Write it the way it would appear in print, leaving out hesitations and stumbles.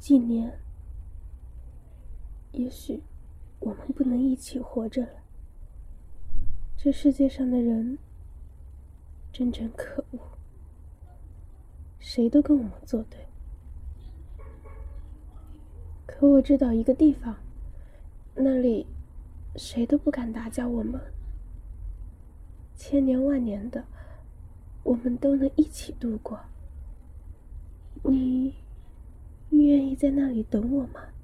纪念。也许我们不能一起活着了。这世界上的人真可恶，谁都跟我们作对。可我知道一个地方，那里谁都不敢打搅我们，千年万年的，我们都能一起度过。你愿意在那里等我吗？